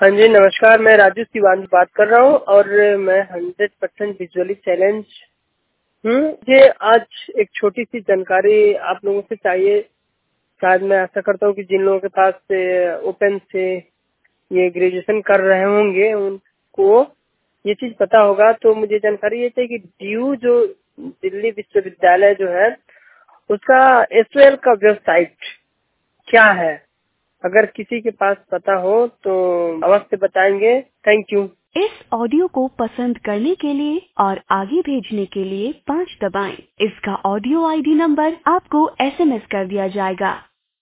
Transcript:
हाँ जी, नमस्कार। मैं राजू शिवानी बात कर रहा हूँ और मैं 100% विजुअली चैलेंज हूँ। मुझे आज एक छोटी सी जानकारी आप लोगों से चाहिए। शायद मैं आशा करता हूँ कि जिन लोगों के पास ओपन से ये ग्रेजुएशन कर रहे होंगे उनको ये चीज पता होगा। तो मुझे जानकारी ये चाहिए कि DU जो दिल्ली विश्वविद्यालय जो है उसका SOL का वेबसाइट क्या है। अगर किसी के पास पता हो तो अवश्य बताएंगे। Thank you. इस ऑडियो को पसंद करने के लिए और आगे भेजने के लिए 5 दबाएं। इसका ऑडियो ID नंबर आपको SMS कर दिया जाएगा।